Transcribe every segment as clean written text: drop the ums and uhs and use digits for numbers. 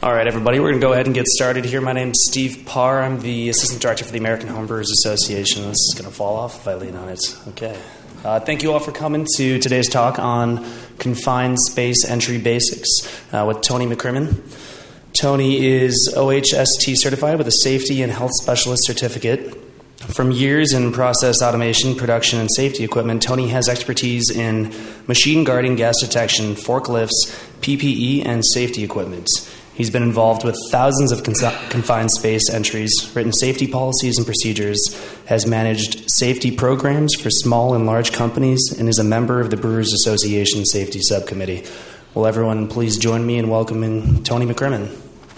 All right, everybody, we're going to go ahead and get started here. My name's Steve Parr. I'm the Assistant Director for the American Homebrewers Association. This is going to fall off if I lean on it. Okay. Thank you all for coming to today's talk on Confined Space Entry Basics with Tony McCrimmon. Tony is OHST certified with a Safety and Health Specialist certificate. From years in process automation, production, and safety equipment, Tony has expertise in machine guarding, gas detection, forklifts, PPE, and safety equipment. He's been involved with thousands of confined space entries, written safety policies and procedures, has managed safety programs for small and large companies, and is a member of the Brewers Association Safety Subcommittee. Will everyone please join me in welcoming Tony McCrimmon.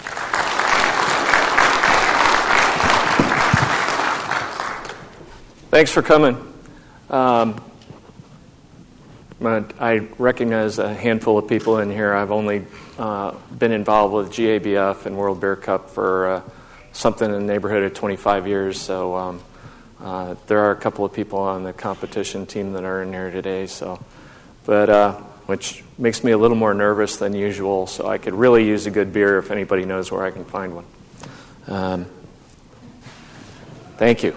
Thanks for coming. I recognize a handful of people in here. I've only been involved with GABF and World Beer Cup for something in the neighborhood of 25 years. So there are a couple of people on the competition team that are in here today. Which makes me a little more nervous than usual. So I could really use a good beer if anybody knows where I can find one. Thank you.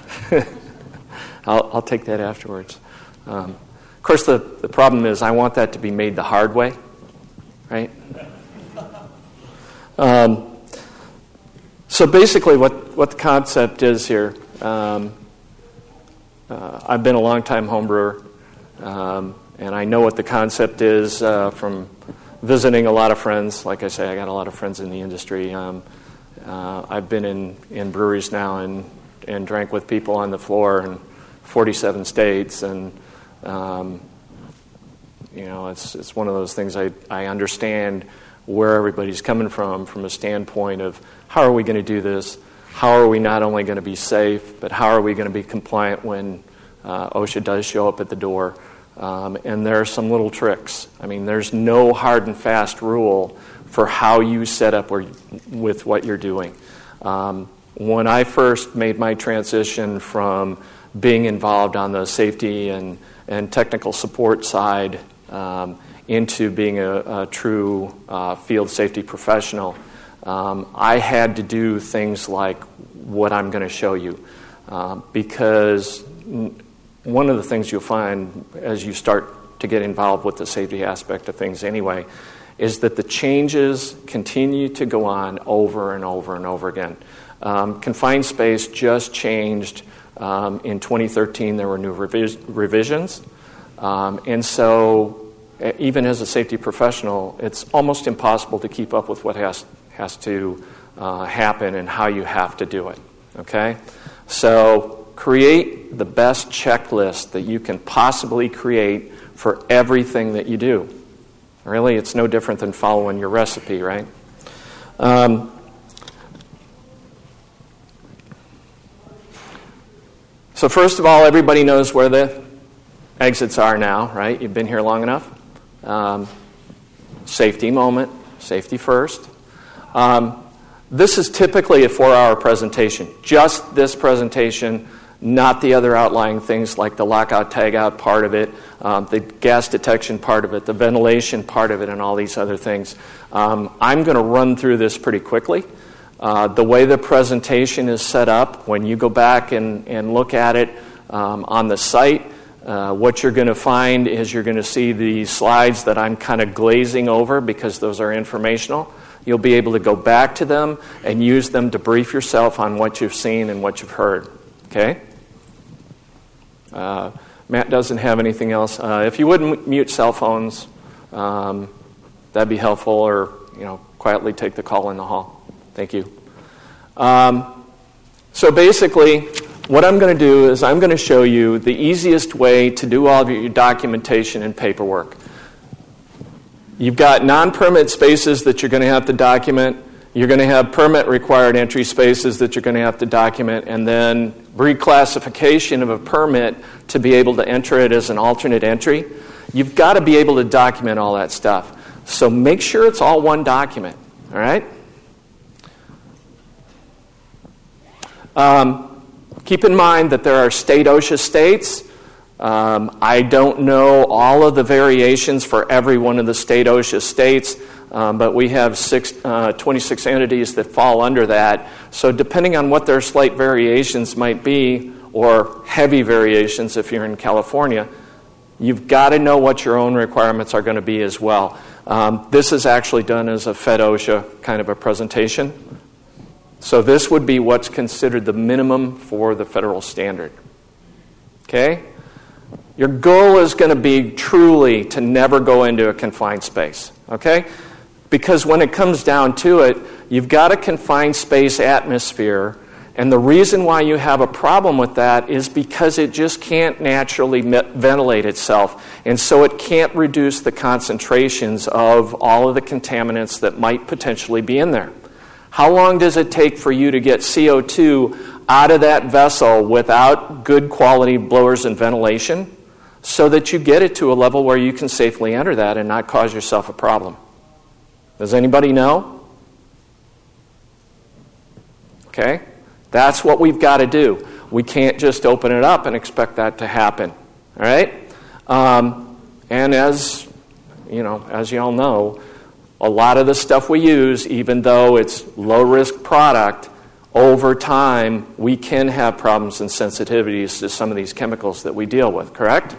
I'll take that afterwards. Of course, the problem is I want that to be made the hard way, right? So basically what the concept is here, I've been a long-time home brewer, and I know what the concept is from visiting a lot of friends. Like I say, I got a lot of friends in the industry. I've been in breweries now and drank with people on the floor in 47 states, and it's one of those things I understand where everybody's coming from a standpoint of how are we going to do this? How are we not only going to be safe, but how are we going to be compliant when OSHA does show up at the door? And there are some little tricks. I mean, there's no hard and fast rule for how you set up with what you're doing. When I first made my transition from being involved on the safety and technical support side into being a true field safety professional, I had to do things like what I'm going to show you. Because one of the things you'll find as you start to get involved with the safety aspect of things anyway is that the changes continue to go on over and over and over again. Confined space just changed. In 2013, there were new revisions. And so even as a safety professional, it's almost impossible to keep up with what has to happen and how you have to do it. Okay? So create the best checklist that you can possibly create for everything that you do. Really, it's no different than following your recipe, right? So first of all, everybody knows where the exits are now, right? You've been here long enough. Safety moment, safety first. This is typically a 4-hour presentation. Just this presentation, not the other outlying things like the lockout, tagout part of it, the gas detection part of it, the ventilation part of it, and all these other things. I'm going to run through this pretty quickly. The way the presentation is set up, when you go back and look at it on the site, what you're going to find is you're going to see the slides that I'm kind of glazing over because those are informational. You'll be able to go back to them and use them to brief yourself on what you've seen and what you've heard. Okay? Matt doesn't have anything else. If you wouldn't mute cell phones, that'd be helpful, or quietly take the call in the hall. Thank you. So basically, what I'm going to do is I'm going to show you the easiest way to do all of your documentation and paperwork. You've got non-permit spaces that you're going to have to document. You're going to have permit-required entry spaces that you're going to have to document, and then reclassification of a permit to be able to enter it as an alternate entry. You've got to be able to document all that stuff. So make sure it's all one document, all right? Keep in mind that there are state OSHA states. I don't know all of the variations for every one of the state OSHA states. But we have 26 entities that fall under that. So depending on what their slight variations might be, or heavy variations if you're in California, you've got to know what your own requirements are going to be as well. This is actually done as a FedOSHA kind of a presentation. So this would be what's considered the minimum for the federal standard. Okay? Your goal is going to be truly to never go into a confined space. Okay? Because when it comes down to it, you've got a confined space atmosphere, and the reason why you have a problem with that is because it just can't naturally ventilate itself, and so it can't reduce the concentrations of all of the contaminants that might potentially be in there. How long does it take for you to get CO2 out of that vessel without good quality blowers and ventilation so that you get it to a level where you can safely enter that and not cause yourself a problem? Does anybody know? Okay? That's what we've got to do. We can't just open it up and expect that to happen. All right? And as you all know, a lot of the stuff we use, even though it's low-risk product, over time we can have problems and sensitivities to some of these chemicals that we deal with, correct?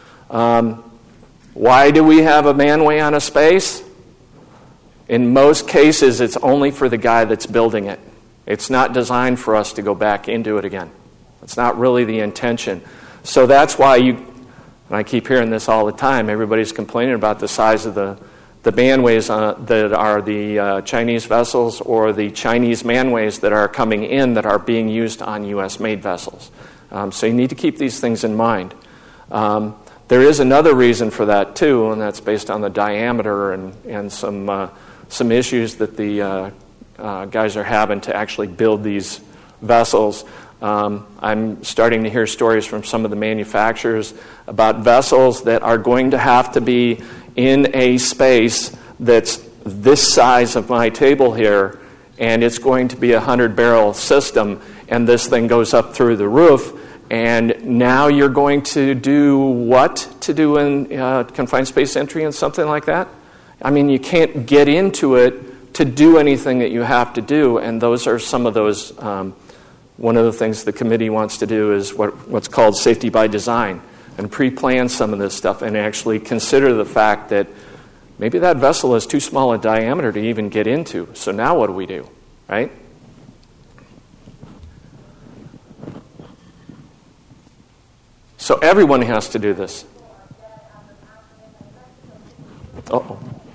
Why do we have a manway on a space? In most cases, it's only for the guy that's building it. It's not designed for us to go back into it again. It's not really the intention. So that's why and I keep hearing this all the time, everybody's complaining about the size of the manways that are the Chinese vessels or the Chinese manways that are coming in that are being used on U.S.-made vessels. So you need to keep these things in mind. There is another reason for that, too, and that's based on the diameter and some issues that the guys are having to actually build these vessels. I'm starting to hear stories from some of the manufacturers about vessels that are going to have to be in a space that's this size of my table here, and it's going to be a 100-barrel system, and this thing goes up through the roof, and now you're going to do what to do in confined space entry and something like that? I mean, you can't get into it to do anything that you have to do, and those are some of those. One of the things the committee wants to do is what's called safety by design, and pre-plan some of this stuff and actually consider the fact that maybe that vessel is too small a diameter to even get into. So now what do we do, right? So everyone has to do this. Uh-oh.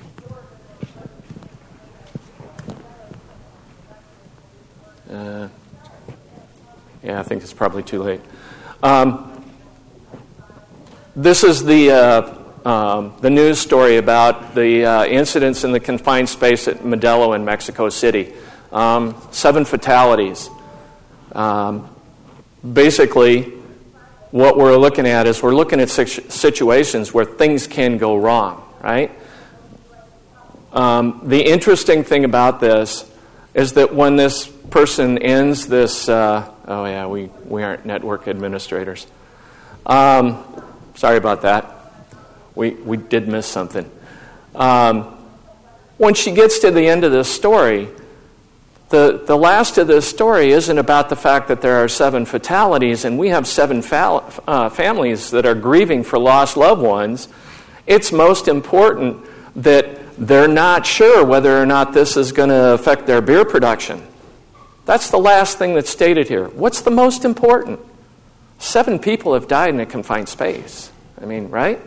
Yeah, I think it's probably too late. This is the news story about the incidents in the confined space at Modelo in Mexico City. 7 fatalities. Basically, what we're looking at is we're looking at situations where things can go wrong, right? The interesting thing about this is that when this person ends this, we aren't network administrators. Sorry about that. We did miss something. When she gets to the end of this story, the last of this story isn't about the fact that there are 7 fatalities and we have 7 families that are grieving for lost loved ones. It's most important that they're not sure whether or not this is going to affect their beer production. That's the last thing that's stated here. What's the most important? 7 people have died in a confined space. I mean, right?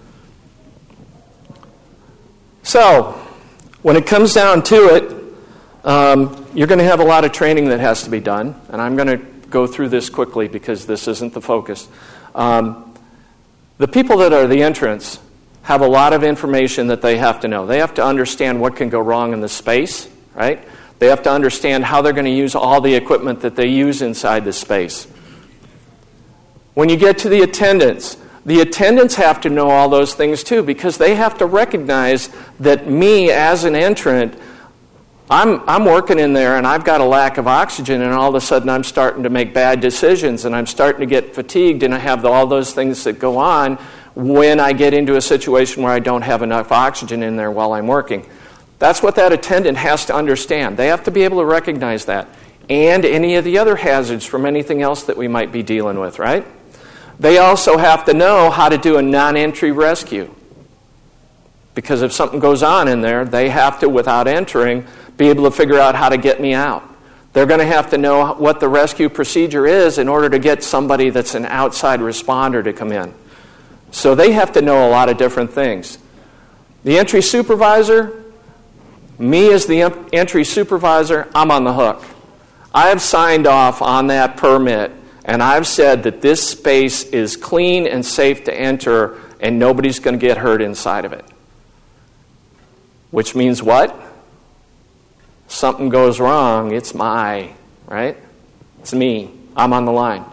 So, when it comes down to it, you're going to have a lot of training that has to be done, and I'm going to go through this quickly because this isn't the focus. The people that are the entrants have a lot of information that they have to know. They have to understand what can go wrong in the space, right? They have to understand how they're going to use all the equipment that they use inside the space. When you get to the attendants have to know all those things too, because they have to recognize that me as an entrant, I'm working in there and I've got a lack of oxygen, and all of a sudden I'm starting to make bad decisions and I'm starting to get fatigued, and I have all those things that go on when I get into a situation where I don't have enough oxygen in there while I'm working. That's what that attendant has to understand. They have to be able to recognize that. And any of the other hazards from anything else that we might be dealing with, right? They also have to know how to do a non-entry rescue. Because if something goes on in there, they have to, without entering, be able to figure out how to get me out. They're going to have to know what the rescue procedure is in order to get somebody that's an outside responder to come in. So they have to know a lot of different things. The entry supervisor, me as the entry supervisor, I'm on the hook. I have signed off on that permit, and I've said that this space is clean and safe to enter, and nobody's going to get hurt inside of it. Which means what? Something goes wrong, it's right? It's me. I'm on the line.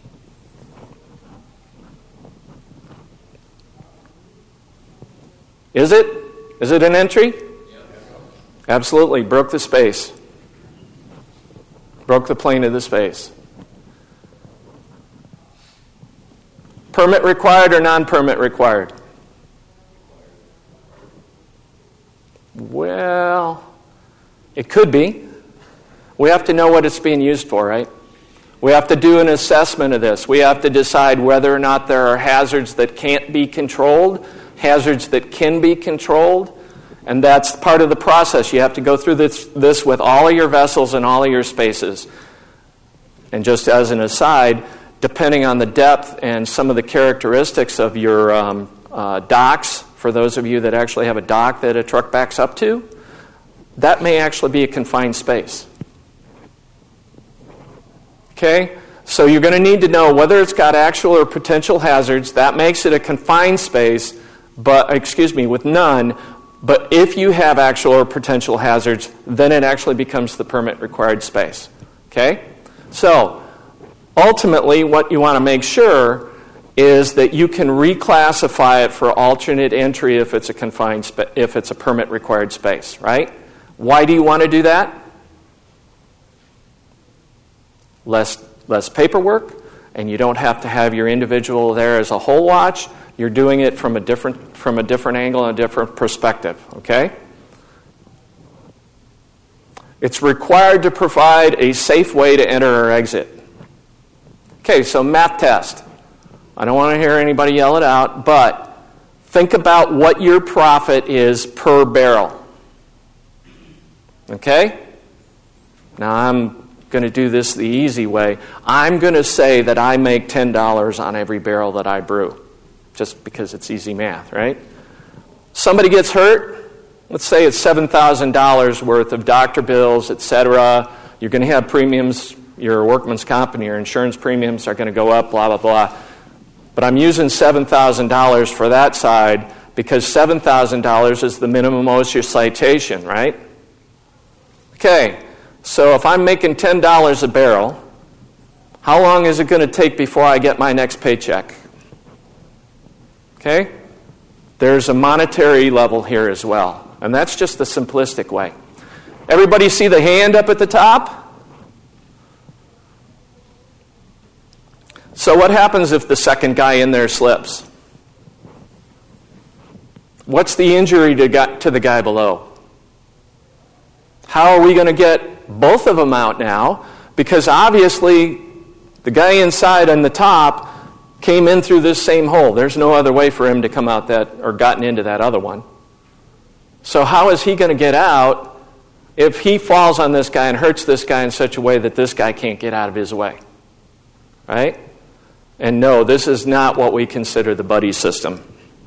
Is it? Is it an entry? Absolutely. Broke the space. Broke the plane of the space. Permit required or non-permit required? Well, it could be. We have to know what it's being used for, right? We have to do an assessment of this. We have to decide whether or not there are hazards that can't be controlled, hazards that can be controlled, and that's part of the process. You have to go through this with all of your vessels and all of your spaces. And just as an aside, depending on the depth and some of the characteristics of your docks, for those of you that actually have a dock that a truck backs up to, that may actually be a confined space. Okay? So you're going to need to know whether it's got actual or potential hazards. That makes it a confined space, with none. But if you have actual or potential hazards, then it actually becomes the permit required space. Okay? So, ultimately, what you want to make sure is that you can reclassify it for alternate entry if it's a if it's a permit required space, right? Why do you want to do that? Less paperwork, and you don't have to have your individual there as a whole watch. You're doing it from a different angle and a different perspective, okay? It's required to provide a safe way to enter or exit. Okay, so math test. I don't want to hear anybody yell it out, but think about what your profit is per barrel. Okay? Now I'm going to do this the easy way. I'm going to say that I make $10 on every barrel that I brew, just because it's easy math, right? Somebody gets hurt. Let's say it's $7,000 worth of doctor bills, etc. You're going to have premiums. Your workman's comp and your insurance premiums are going to go up, blah, blah, blah. But I'm using $7,000 for that side because $7,000 is the minimum OSHA citation, right? Okay, so if I'm making $10 a barrel, how long is it going to take before I get my next paycheck? Okay? There's a monetary level here as well. And that's just the simplistic way. Everybody see the hand up at the top? So what happens if the second guy in there slips? What's the injury to the guy below? How are we going to get both of them out now? Because obviously the guy inside on the top came in through this same hole. There's no other way for him to come out or gotten into that other one. So how is he going to get out if he falls on this guy and hurts this guy in such a way that this guy can't get out of his way? Right? And no, this is not what we consider the buddy system.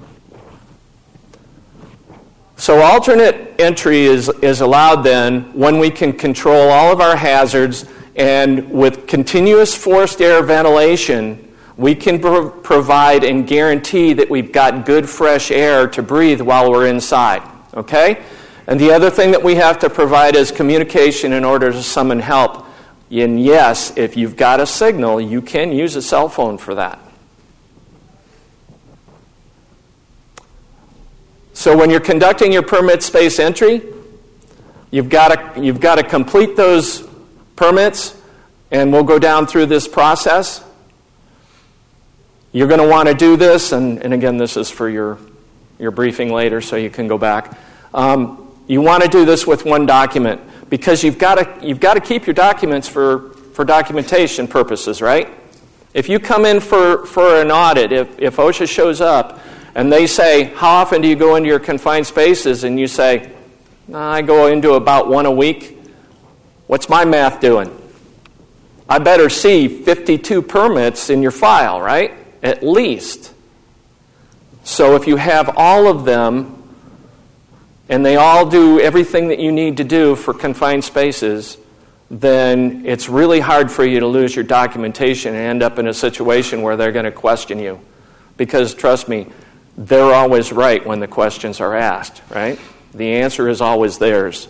So alternate entry is allowed then when we can control all of our hazards, and with continuous forced air ventilation, we can provide and guarantee that we've got good fresh air to breathe while we're inside. Okay? And the other thing that we have to provide is communication in order to summon help. And yes, if you've got a signal, you can use a cell phone for that. So when you're conducting your permit space entry, you've got to complete those permits, and we'll go down through this process. You're going to want to do this, and again, this is for your briefing later, so you can go back. You're You want to do this with one document because you've got to keep your documents for documentation purposes, right? If you come in for an audit, if OSHA shows up and they say, how often do you go into your confined spaces? And you say, I go into about one a week. What's my math doing? I better see 52 permits in your file, right? At least. So if you have all of them and they all do everything that you need to do for confined spaces, then it's really hard for you to lose your documentation and end up in a situation where they're going to question you. Because, trust me, they're always right when the questions are asked, right? The answer is always theirs.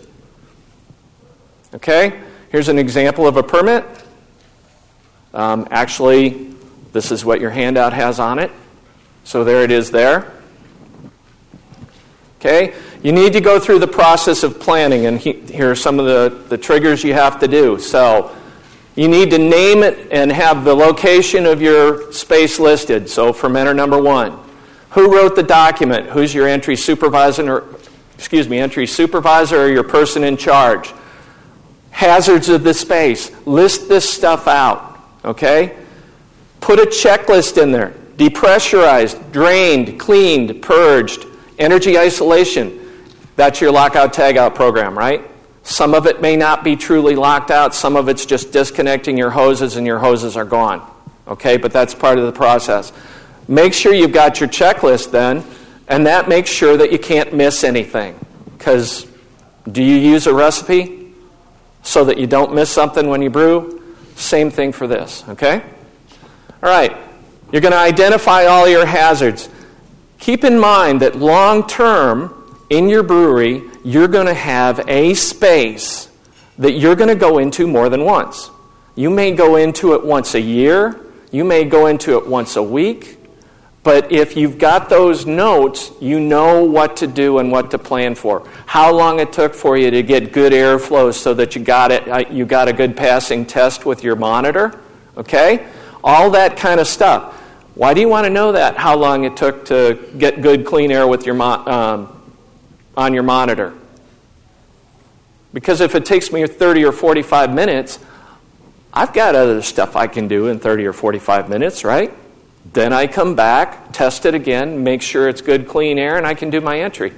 Okay? Here's an example of a permit. Actually, this is what your handout has on it. So there it is there. Okay? You need to go through the process of planning, and here are some of the triggers you have to do. So you need to name it and have the location of your space listed. So fermenter number 1. Who wrote the document? Who's your entry supervisor or your person in charge? Hazards of the space. List this stuff out. Okay? Put a checklist in there. Depressurized, drained, cleaned, purged, energy isolation. That's your lockout tagout program, right? Some of it may not be truly locked out. Some of it's just disconnecting your hoses and your hoses are gone. Okay, but that's part of the process. Make sure you've got your checklist then, and that makes sure that you can't miss anything. Because do you use a recipe so that you don't miss something when you brew? Same thing for this, okay? All right, you're going to identify all your hazards. Keep in mind that long term, in your brewery, you're going to have a space that you're going to go into more than once. You may go into it once a year. You may go into it once a week. But if you've got those notes, you know what to do and what to plan for. How long it took for you to get good airflow so that you got a good passing test with your monitor. Okay? All that kind of stuff. Why do you want to know that? How long it took to get good clean air with your on your monitor? Because if it takes me 30 or 45 minutes, I've got other stuff I can do in 30 or 45 minutes, right? Then I come back, test it again, make sure it's good clean air, and I can do my entry.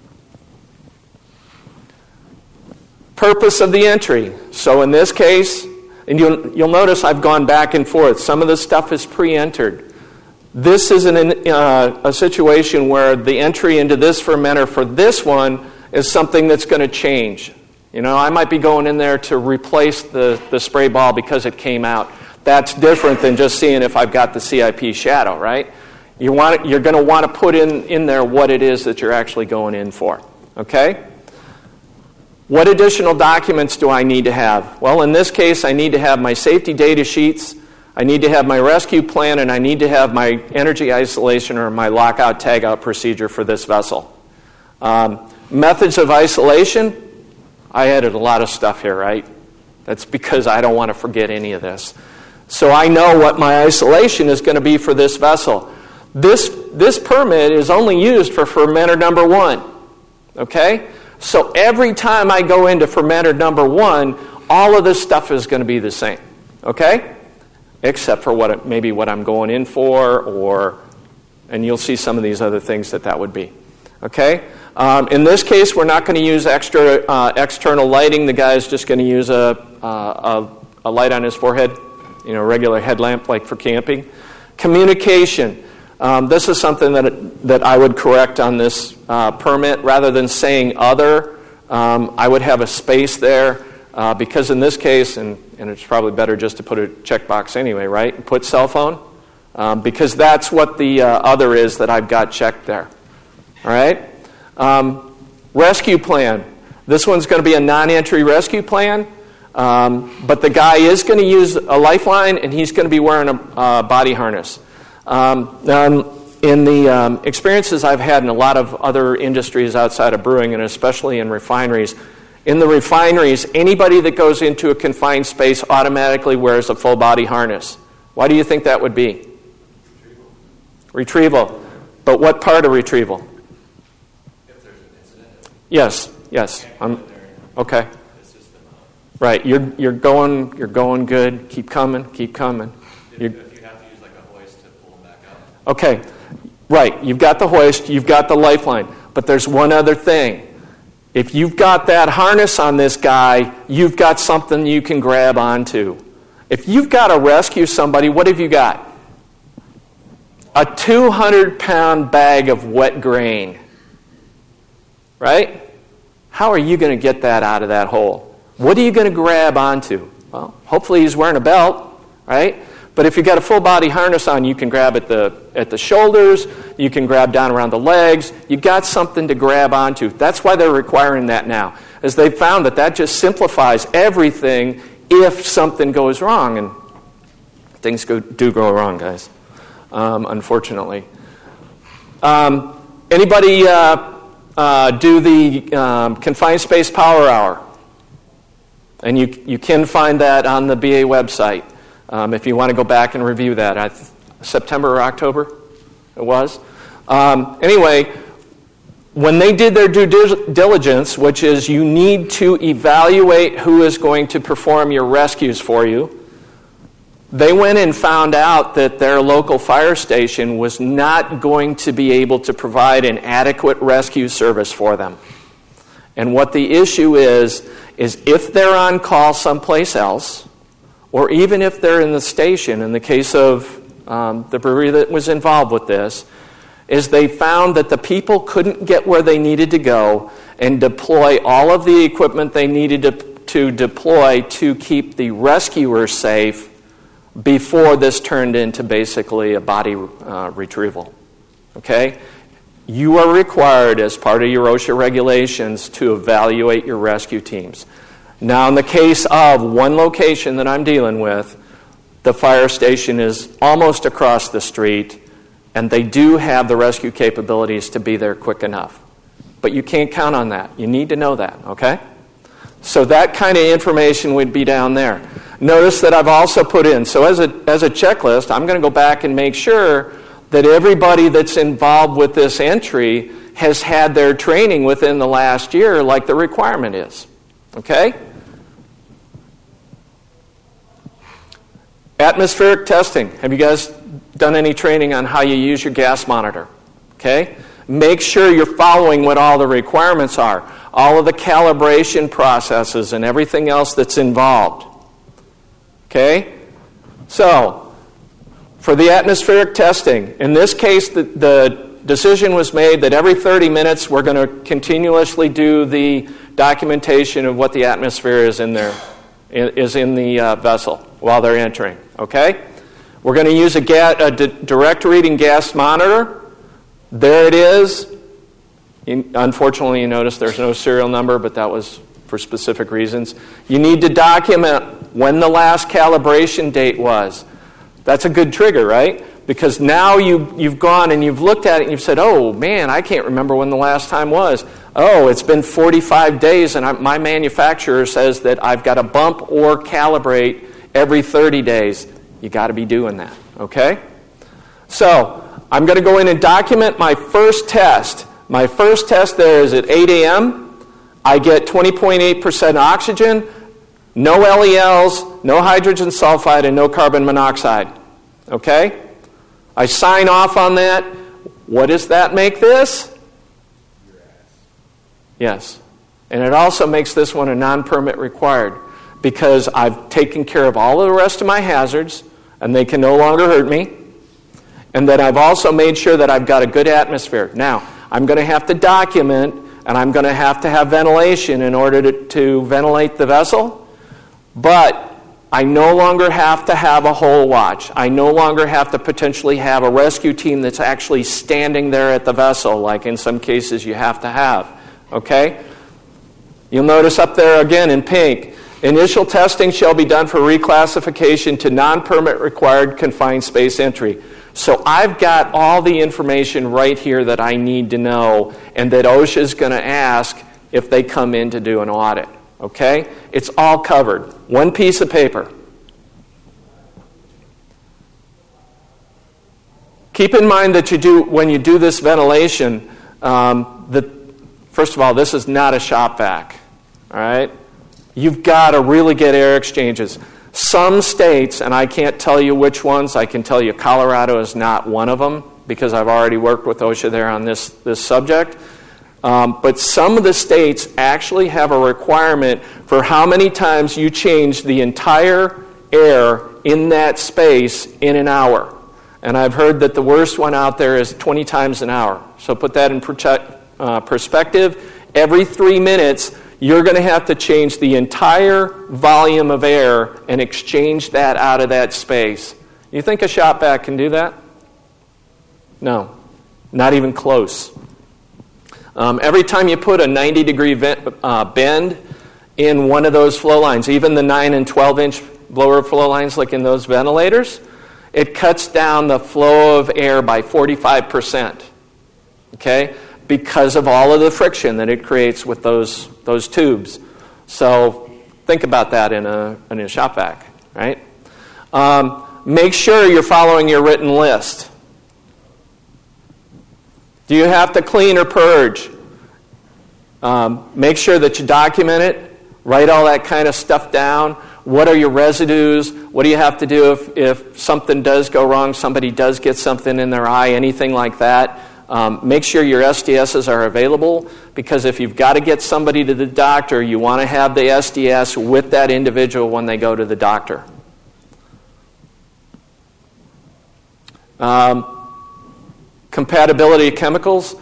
Purpose of the entry. So in this case, and you'll notice I've gone back and forth. Some of the stuff is pre-entered. This is a situation where the entry into this fermenter for this one is something that's going to change. You know, I might be going in there to replace the spray ball because it came out. That's different than just seeing if I've got the CIP shadow, right? You're going to want to put in there what it is that you're actually going in for. Okay? What additional documents do I need to have? Well, in this case, I need to have my safety data sheets, I need to have my rescue plan, and I need to have my energy isolation or my lockout tagout procedure for this vessel. Methods of isolation, I added a lot of stuff here, right? That's because I don't want to forget any of this. So I know what my isolation is going to be for this vessel. This permit is only used for fermenter number 1. Okay? So every time I go into fermenter number 1, all of this stuff is going to be the same. Okay? Except for what I'm going in for, and you'll see some of these other things that would be. Okay? In this case, we're not going to use external lighting. The guy is just going to use a light on his forehead, a regular headlamp like for camping. Communication. This is something that I would correct on this permit. Rather than saying other, I would have a space there because in this case, and it's probably better just to put a checkbox anyway, right? Put cell phone because that's what the other is that I've got checked there. All right? Rescue plan. This one's going to be a non-entry rescue plan, but the guy is going to use a lifeline and he's going to be wearing a body harness. In the experiences I've had in a lot of other industries outside of brewing and especially in refineries, anybody that goes into a confined space automatically wears a full body harness. Why do you think that would be? Retrieval. But what part of retrieval? If there's an incident. Yes. Yes. Okay. Right. You're going good. Keep coming. If you have to use like a hoist to pull them back up. Okay. Right. You've got the hoist. You've got the lifeline. But there's one other thing. If you've got that harness on this guy, you've got something you can grab onto. If you've got to rescue somebody, what have you got? A 200-pound bag of wet grain. Right? How are you going to get that out of that hole? What are you going to grab onto? Well, hopefully he's wearing a belt, right? But if you've got a full-body harness on, you can grab at the shoulders, you can grab down around the legs. You've got something to grab onto. That's why they're requiring that now, as they've found that just simplifies everything if something goes wrong. And things do go wrong, guys, unfortunately. Anybody do the Confined Space Power Hour? And you can find that on the BA website. If you want to go back and review that. September or October it was. Anyway, when they did their due diligence, which is you need to evaluate who is going to perform your rescues for you, they went and found out that their local fire station was not going to be able to provide an adequate rescue service for them. And what the issue is if they're on call someplace else, or even if they're in the station, in the case of the brewery that was involved with this, is they found that the people couldn't get where they needed to go and deploy all of the equipment they needed to deploy to keep the rescuers safe before this turned into basically a body retrieval. Okay? You are required, as part of your OSHA regulations, to evaluate your rescue teams. Now, in the case of one location that I'm dealing with, the fire station is almost across the street, and they do have the rescue capabilities to be there quick enough. But you can't count on that. You need to know that, okay? So that kind of information would be down there. Notice that I've also put in, so as a checklist, I'm going to go back and make sure that everybody that's involved with this entry has had their training within the last year like the requirement is. Okay? Atmospheric testing. Have you guys done any training on how you use your gas monitor? Okay? Make sure you're following what all the requirements are. All of the calibration processes and everything else that's involved. Okay? So, for the atmospheric testing, in this case, the decision was made that every 30 minutes we're going to continuously do the documentation of what the atmosphere is in there, is in the vessel while they're entering. Okay? We're going to use a direct reading gas monitor. There it is. Unfortunately, you notice there's no serial number, but that was for specific reasons. You need to document when the last calibration date was. That's a good trigger, right? Because now you've gone and you've looked at it and you've said, oh, man, I can't remember when the last time was. Oh, it's been 45 days and my manufacturer says that I've got to bump or calibrate every 30 days. You got to be doing that, okay? So I'm going to go in and document my first test. My first test there is at 8 a.m. I get 20.8% oxygen, no LELs, no hydrogen sulfide, and no carbon monoxide. Okay? I sign off on that. What does that make this? Yes. And it also makes this one a non-permit required because I've taken care of all of the rest of my hazards and they can no longer hurt me. And that I've also made sure that I've got a good atmosphere. Now, I'm going to have to document and I'm going to have ventilation in order to ventilate the vessel. But I no longer have to have a hull watch. I no longer have to potentially have a rescue team that's actually standing there at the vessel, like in some cases you have to have. Okay? You'll notice up there again in pink, initial testing shall be done for reclassification to non-permit required confined space entry. So I've got all the information right here that I need to know and that OSHA is going to ask if they come in to do an audit. Okay? It's all covered. One piece of paper. Keep in mind that when you do this ventilation, First of all, this is not a shop vac, all right? You've got to really get air exchanges. Some states, and I can't tell you which ones, I can tell you Colorado is not one of them because I've already worked with OSHA there on this subject. But some of the states actually have a requirement for how many times you change the entire air in that space in an hour. And I've heard that the worst one out there is 20 times an hour. So put that in perspective. Every 3 minutes, you're going to have to change the entire volume of air and exchange that out of that space. You think a shop vac can do that? No, not even close. Every time you put a 90-degree bend in one of those flow lines, even the 9 and 12-inch blower flow lines like in those ventilators, it cuts down the flow of air by 45%, okay, because of all of the friction that it creates with those tubes. So think about that in a shop vac, right? Make sure you're following your written list. Do you have to clean or purge? Make sure that you document it. Write all that kind of stuff down. What are your residues? What do you have to do if something does go wrong, somebody does get something in their eye, anything like that? Make sure your SDSs are available, because if you've got to get somebody to the doctor, you want to have the SDS with that individual when they go to the doctor. Compatibility of chemicals.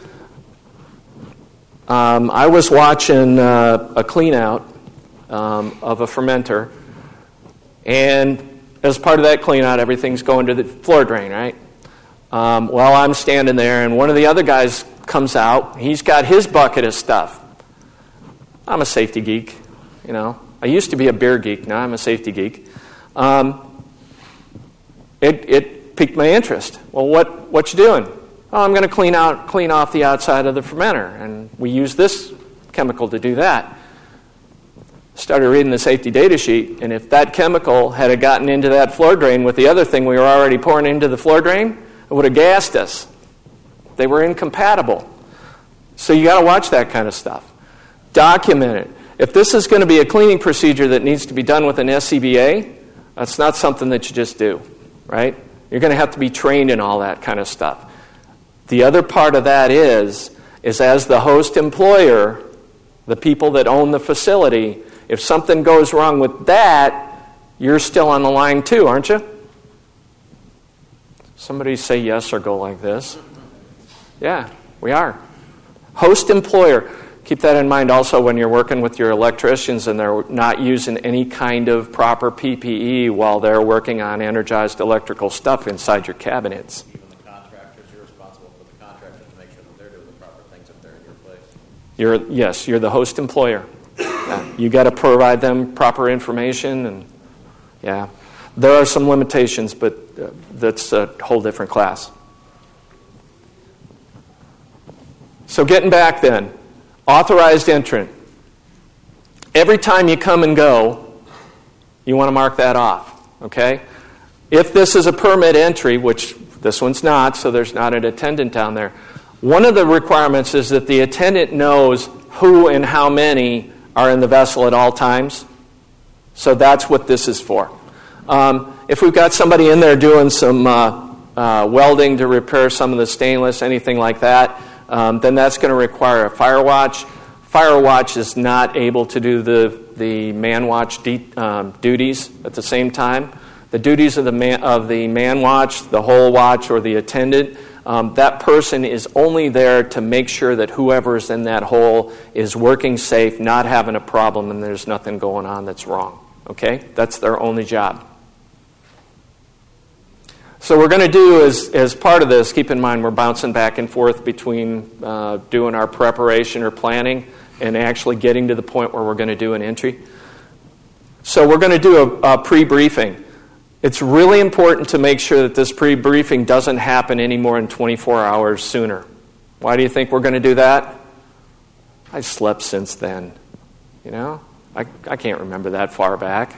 I was watching a clean out of a fermenter, and as part of that clean out, everything's going to the floor drain, right? Well, I'm standing there, and one of the other guys comes out. He's got his bucket of stuff. I'm a safety geek, you know. I used to be a beer geek. Now I'm a safety geek. It piqued my interest. Well, what you doing? Oh, I'm going to clean off the outside of the fermenter, and we use this chemical to do that. Started reading the safety data sheet, and if that chemical had gotten into that floor drain with the other thing we were already pouring into the floor drain, it would have gassed us. They were incompatible. So you got to watch that kind of stuff. Document it. If this is going to be a cleaning procedure that needs to be done with an SCBA, that's not something that you just do, right? You're going to have to be trained in all that kind of stuff. The other part of that is as the host employer, the people that own the facility, if something goes wrong with that, you're still on the line too, aren't you? Somebody say yes or go like this. Yeah, we are. Host employer. Keep that in mind also when you're working with your electricians and they're not using any kind of proper PPE while they're working on energized electrical stuff inside your cabinets. Even the contractors, you're responsible for the contractors to make sure that they're doing the proper things if they're in your place. You're the host employer. You got to provide them proper information, and yeah, there are some limitations, but that's a whole different class. So getting back then, authorized entrant. Every time you come and go, you want to mark that off, okay? If this is a permit entry, which this one's not, so there's not an attendant down there, one of the requirements is that the attendant knows who and how many are in the vessel at all times. So that's what this is for. If we've got somebody in there doing some welding to repair some of the stainless, anything like that, then that's going to require a fire watch. Fire watch is not able to do the man watch duties at the same time. The duties of the man watch, the hole watch, or the attendant, that person is only there to make sure that whoever's in that hole is working safe, not having a problem, and there's nothing going on that's wrong. Okay? That's their only job. So we're going to do, as part of this, keep in mind we're bouncing back and forth between doing our preparation or planning and actually getting to the point where we're going to do an entry. So we're going to do a pre-briefing. It's really important to make sure that this pre-briefing doesn't happen any more than 24 hours sooner. Why do you think we're going to do that? I've slept since then. You know? I can't remember that far back.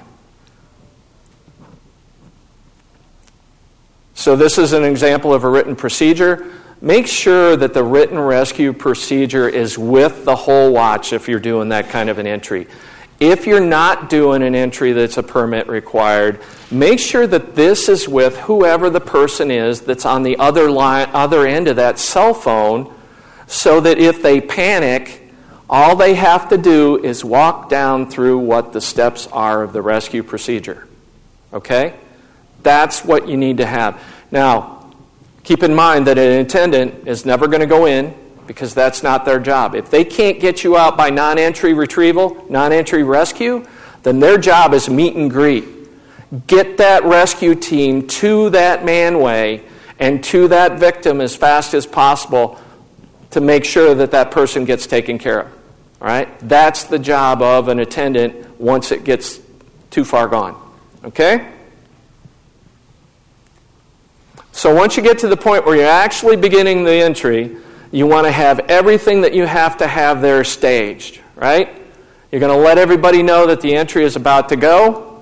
So this is an example of a written procedure. make sure that the written rescue procedure is with the whole watch if you're doing that kind of an entry. If you're not doing an entry that's a permit required, make sure that this is with whoever the person is that's on the other end of that cell phone, so that if they panic, all they have to do is walk down through what the steps are of the rescue procedure. Okay? That's what you need to have. Now, keep in mind that an attendant is never going to go in, because that's not their job. If they can't get you out by non-entry retrieval, non-entry rescue, then their job is meet and greet. Get that rescue team to that manway and to that victim as fast as possible to make sure that that person gets taken care of. All right? That's the job of an attendant once it gets too far gone. Okay? So once you get to the point where you're actually beginning the entry, you want to have everything that you have to have there staged, right? You're going to let everybody know that the entry is about to go.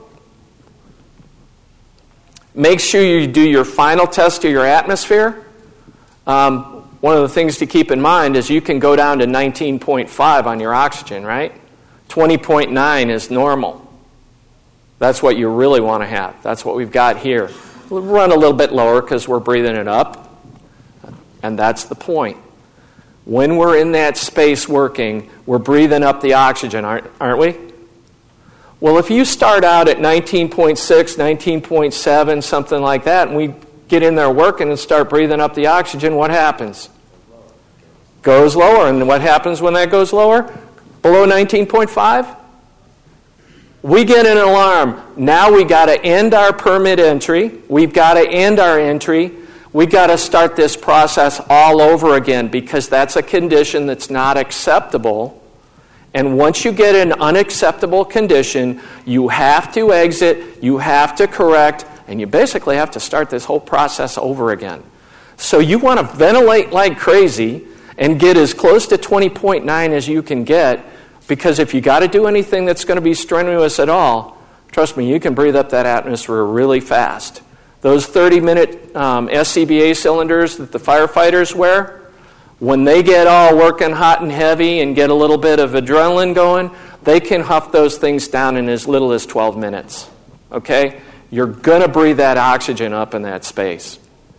Make sure you do your final test of your atmosphere. One of the things to keep in mind is you can go down to 19.5 on your oxygen, right? 20.9 is normal. That's what you really want to have. That's what we've got here. We'll run a little bit lower because we're breathing it up, and that's the point. When we're in that space working, we're breathing up the oxygen, aren't we? Well, if you start out at 19.6, 19.7, something like that, and we get in there working and start breathing up the oxygen, what happens? Goes lower. And what happens when that goes lower? Below 19.5? We get an alarm. Now we got to end our permit entry. We've got to end our entry. We've got to start this process all over again, because that's a condition that's not acceptable. And once you get an unacceptable condition, you have to exit, you have to correct, and you basically have to start this whole process over again. So you want to ventilate like crazy and get as close to 20.9 as you can get, because if you got to do anything that's going to be strenuous at all, trust me, you can breathe up that atmosphere really fast. Those 30-minute SCBA cylinders that the firefighters wear, when they get all working hot and heavy and get a little bit of adrenaline going, they can huff those things down in as little as 12 minutes. Okay? You're going to breathe that oxygen up in that space.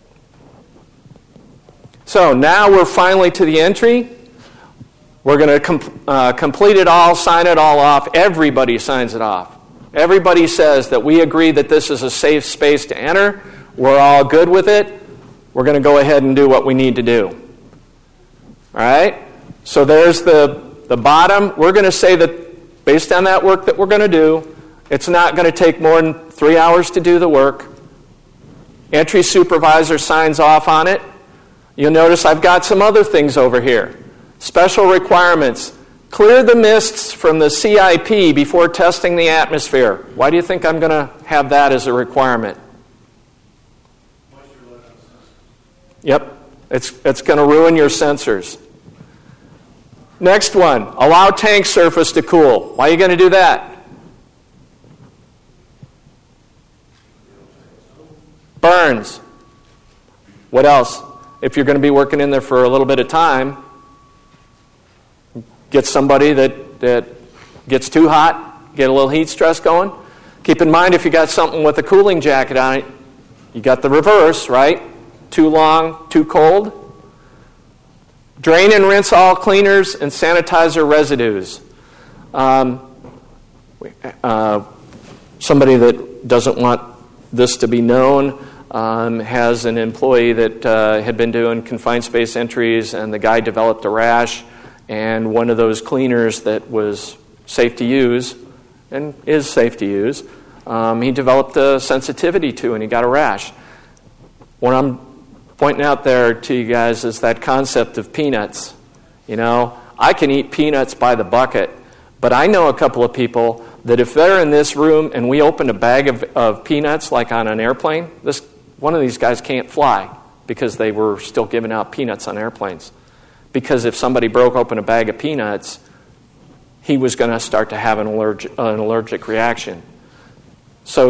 So now we're finally to the entry. We're going to complete it all, sign it all off. Everybody signs it off. Everybody says that we agree that this is a safe space to enter. We're all good with it. We're going to go ahead and do what we need to do. All right? So there's the bottom. We're going to say that based on that work that we're going to do, it's not going to take more than 3 hours to do the work. Entry supervisor signs off on it. You'll notice I've got some other things over here. Special requirements. Clear the mists from the CIP before testing the atmosphere. Why do you think I'm going to have that as a requirement? Yep, it's going to ruin your sensors. Next one, allow tank surface to cool. Why are you going to do that? Burns. What else? If you're going to be working in there for a little bit of time, get somebody that gets too hot, get a little heat stress going. Keep in mind, if you got something with a cooling jacket on it, you got the reverse, right? Too long, too cold. Drain and rinse all cleaners and sanitizer residues. Somebody that doesn't want this to be known has an employee that had been doing confined space entries, and the guy developed a rash. And one of those cleaners that was safe to use, and is safe to use, he developed a sensitivity to, and he got a rash. What I'm pointing out there to you guys is that concept of peanuts. You know, I can eat peanuts by the bucket, but I know a couple of people that if they're in this room and we opened a bag of peanuts, like on an airplane, one of these guys can't fly because they were still giving out peanuts on airplanes. Because if somebody broke open a bag of peanuts, he was going to start to have an allergic reaction. So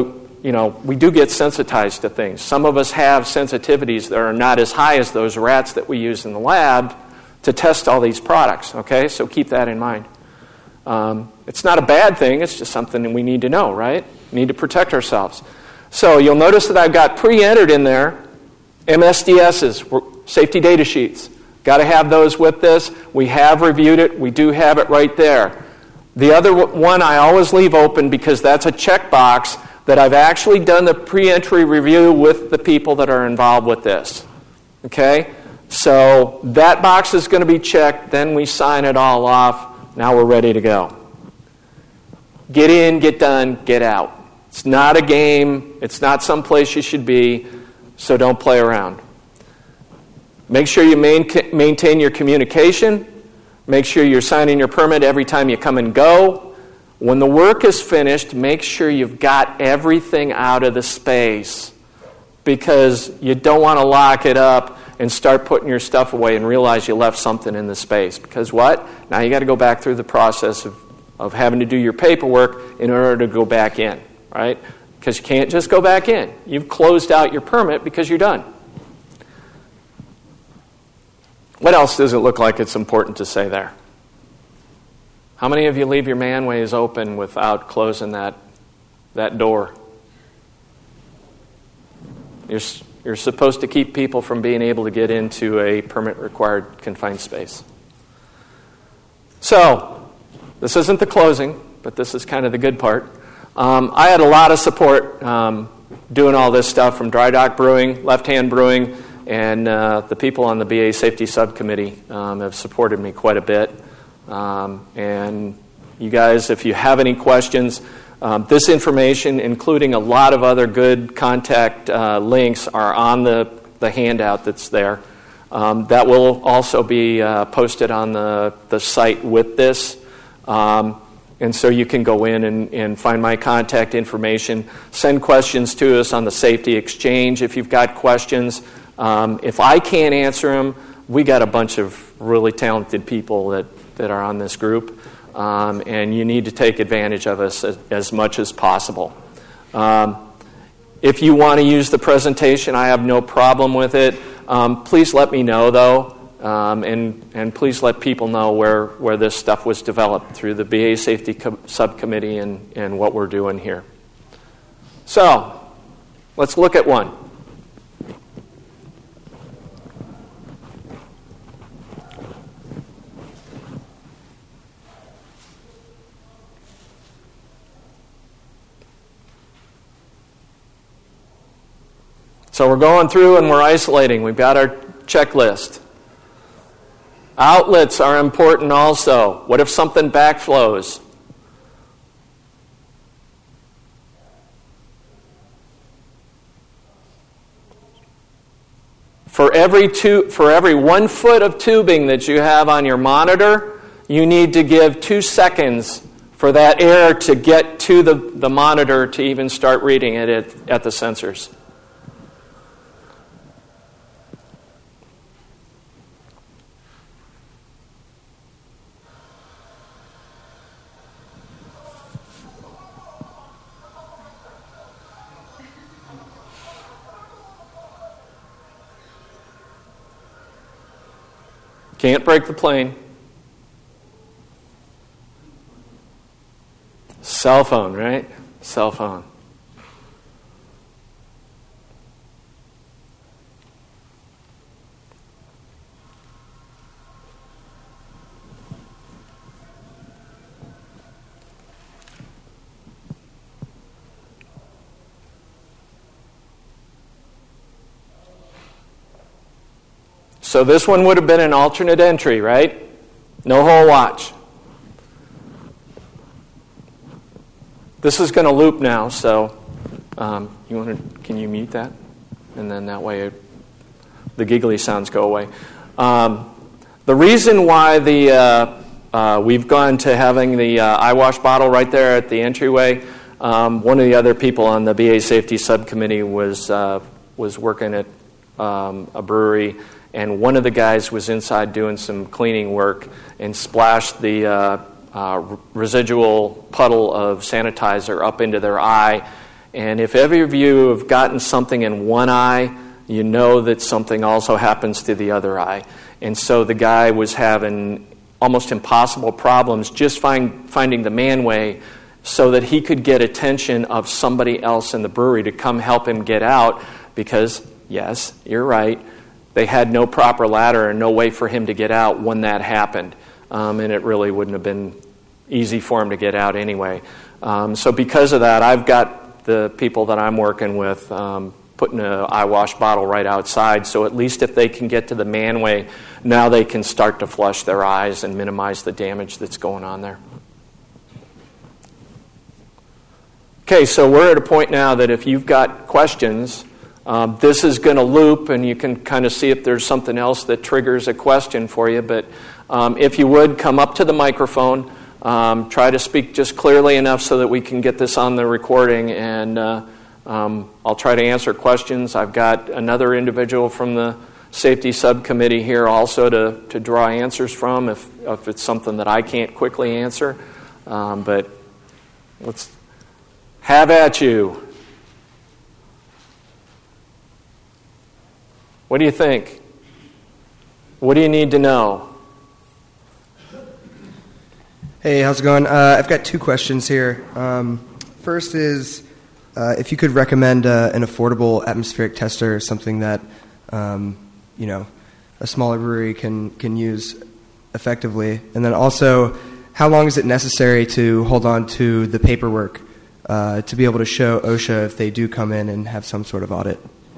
we do get sensitized to things. Some of us have sensitivities that are not as high as those rats that we use in the lab to test all these products, okay? So keep that in mind. It's not a bad thing. It's just something that we need to know, right? We need to protect ourselves. So you'll notice that I've got pre-entered in there MSDSs, safety data sheets. Got to have those with this. We have reviewed it. We do have it right there. The other one I always leave open because that's a checkbox that I've actually done the pre-entry review with the people that are involved with this. Okay? So that box is going to be checked. Then we sign it all off. Now we're ready to go. Get in, get done, get out. It's not a game. It's not someplace you should be. So don't play around. Make sure you maintain your communication. Make sure you're signing your permit every time you come and go. When the work is finished, make sure you've got everything out of the space because you don't want to lock it up and start putting your stuff away and realize you left something in the space. Because what? Now you got to go back through the process of having to do your paperwork in order to go back in, right? Because you can't just go back in. You've closed out your permit because you're done. What else does it look like it's important to say there? How many of you leave your manways open without closing that door? You're supposed to keep people from being able to get into a permit-required confined space. So, this isn't the closing, but this is kind of the good part. I had a lot of support doing all this stuff from Dry Dock Brewing, Left Hand Brewing, and the people on the BA Safety Subcommittee have supported me quite a bit. And you guys, if you have any questions, this information, including a lot of other good contact links, are on the handout that's there. That will also be posted on the site with this. And so you can go in and find my contact information. Send questions to us on the Safety Exchange if you've got questions. If I can't answer them, we got a bunch of really talented people that are on this group, and you need to take advantage of us as much as possible. If you want to use the presentation, I have no problem with it. Please let me know, though, and please let people know where this stuff was developed through the BA Safety Subcommittee and what we're doing here. So, let's look at one. So we're going through and we're isolating. We've got our checklist. Outlets are important also. What if something backflows? For every 1 foot of tubing that you have on your monitor, you need to give 2 seconds for that air to get to the monitor to even start reading it at the sensors. Can't break the plane. Cell phone, right? Cell phone. So this one would have been an alternate entry, right? No hole watch. This is going to loop now, so can you mute that? And then that way the giggly sounds go away. The reason why we've gone to having the eyewash bottle right there at the entryway, one of the other people on the BA Safety Subcommittee was working at a brewery, and one of the guys was inside doing some cleaning work and splashed the residual puddle of sanitizer up into their eye, And if every of you have gotten something in one eye, you know that something also happens to the other eye. And so the guy was having almost impossible problems just finding the manway so that he could get attention of somebody else in the brewery to come help him get out because, yes, you're right, they had no proper ladder and no way for him to get out when that happened. And it really wouldn't have been easy for him to get out anyway. So because of that, I've got the people that I'm working with putting an eye wash bottle right outside, so at least if they can get to the manway, now they can start to flush their eyes and minimize the damage that's going on there. Okay, so we're at a point now that if you've got questions, this is going to loop, and you can kind of see if there's something else that triggers a question for you. But if you would, come up to the microphone, try to speak just clearly enough so that we can get this on the recording, and I'll try to answer questions. I've got another individual from the safety subcommittee here also to draw answers from if it's something that I can't quickly answer. But let's have at you. What do you think? What do you need to know? Hey, how's it going? I've got two questions here. First is if you could recommend an affordable atmospheric tester, something that a smaller brewery can use effectively, and then also how long is it necessary to hold on to the paperwork to be able to show OSHA if they do come in and have some sort of audit?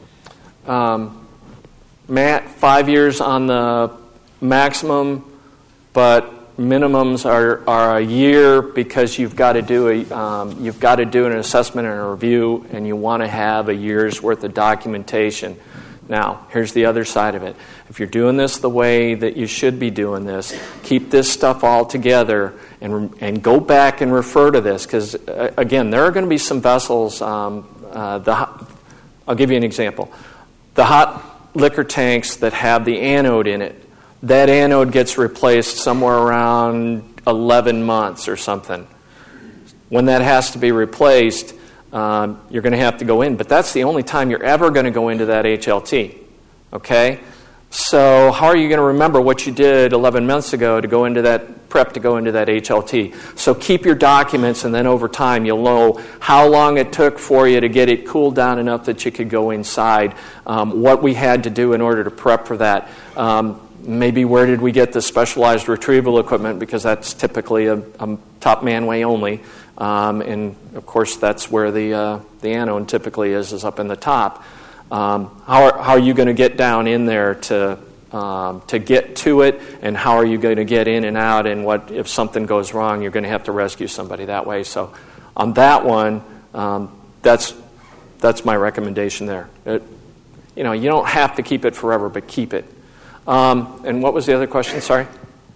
Matt, 5 years on the maximum, but minimums are a year because you've got to do an assessment and a review, and you want to have a year's worth of documentation. Now, here's the other side of it. If you're doing this the way that you should be doing this, keep this stuff all together and go back and refer to this because, again, there are going to be some vessels. I'll give you an example. The hot liquor tanks that have the anode in it, that anode gets replaced somewhere around 11 months or something. When that has to be replaced, you're going to have to go in. But that's the only time you're ever going to go into that HLT. Okay? So how are you going to remember what you did 11 months ago to go into that prep to go into that HLT? So keep your documents, and then over time you'll know how long it took for you to get it cooled down enough that you could go inside, what we had to do in order to prep for that. Maybe where did we get the specialized retrieval equipment, because that's typically a top manway only. And, of course, that's where the anode typically is up in the top. How are you going to get down in there to get to it, and how are you going to get in and out, and what if something goes wrong, you're going to have to rescue somebody that way. So on that one, that's my recommendation there. You don't have to keep it forever, but keep it. And what was the other question? Sorry?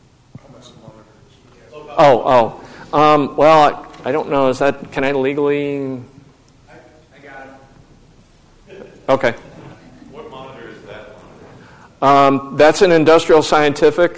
Well, I don't know. Can I legally? I got it. Okay. What monitor is that monitor? That's an Industrial Scientific.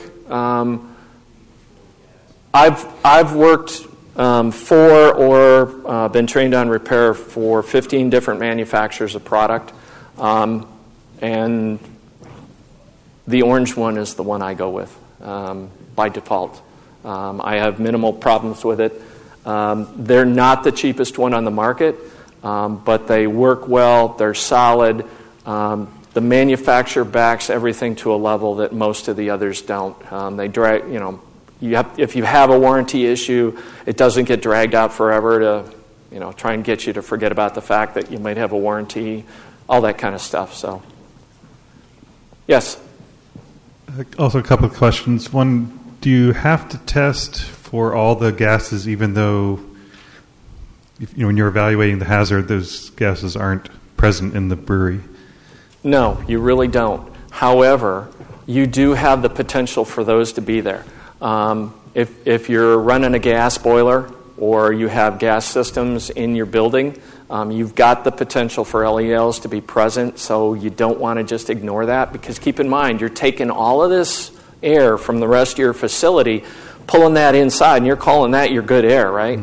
I've worked for or been trained on repair for 15 different manufacturers of product, and the orange one is the one I go with by default. I have minimal problems with it. They're not the cheapest one on the market, but they work well. They're solid. The manufacturer backs everything to a level that most of the others don't. They drag, if you have a warranty issue, it doesn't get dragged out forever to, try and get you to forget about the fact that you might have a warranty, all that kind of stuff. So, yes. Also, a couple of questions. One, do you have to test for all the gases, even though, when you're evaluating the hazard, those gases aren't present in the brewery? No, you really don't. However, you do have the potential for those to be there. If you're running a gas boiler or you have gas systems in your building, you've got the potential for LELs to be present, so you don't want to just ignore that, because keep in mind, you're taking all of this air from the rest of your facility, pulling that inside, and you're calling that your good air, right?